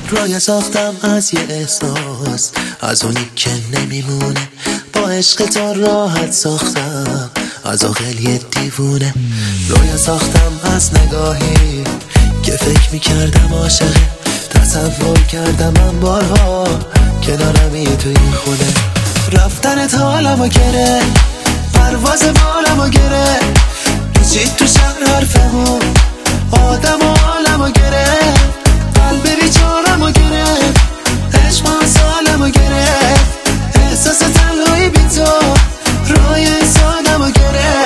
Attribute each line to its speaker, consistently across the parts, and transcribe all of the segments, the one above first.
Speaker 1: رویا ساختم از یه احساس، از اونی که نمیمونه. با عشق تو راحت ساختم از عاقل یه دیوونه. رویا ساختم از نگاهی که فکر میکردم عاشقه. تصور کردم من بارها کنارمی تو این خونه. رفتنت حالمو گره، پرواز بالمو گره. پیچید تو شهر حرفمون، آدم و حالمو گره. قلب بیچارمو گره، عشق سالمو گره. احساس تنهایی بی تو روی سادمو گره.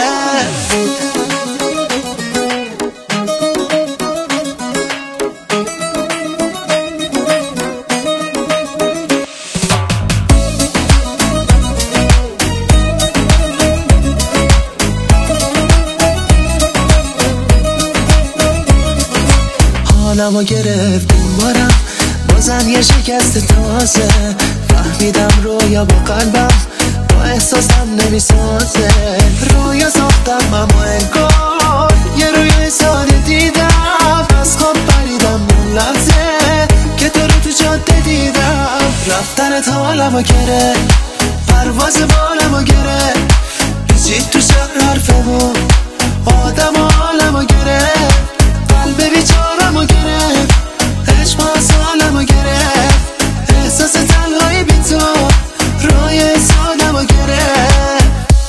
Speaker 1: حالمو گرفت این بارم، بازم یه شکست تازه. فهمیدم رویا با قلبم با احساسم نمیسازه. رویا ساختم اما انگار یه رویای ساده دیدم. از خواب پریدم اون لحظه که تو رو تو جاده دیدم. رفتنت حالمو گرفت، پرواز بالمو گرفت. پیچید تو شهر حرفمون، آدم و حالمو گرفت. قلب بیچارمو گرفت، عشق سالمو گرفت. احساس تنهایی بی تو روی سادمو گرفت.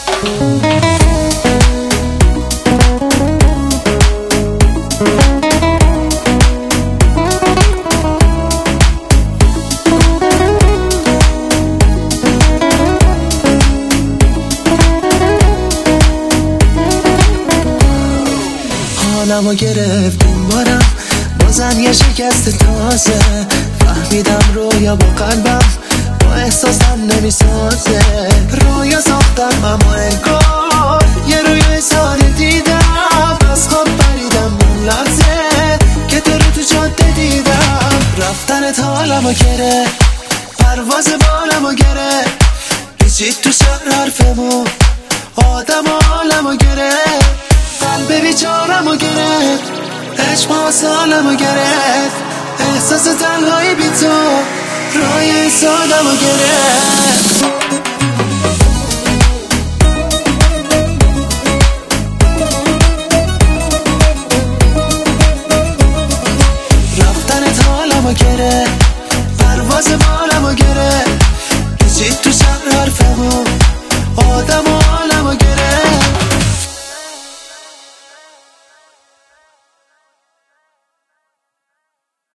Speaker 1: حالمو گرفت این بارم، بازم یه شکست تازه. فهمیدم رویا با قلبم با احساسم نمیسازه. رویا ساختم اما انگار یه رویای ساده دیدم. از خواب پریدم اون لحظه که تو رو تو جاده دیدم. رفتنت حالمو گرفت، پرواز بالمو گرفت. پیچید تو شهر حرفمون، آدم و حالمو گرفت. قلب بیچارمو گرفت، عشق سالمو گرفت. احساس تنهایی بی تو روی سادمو گرفت.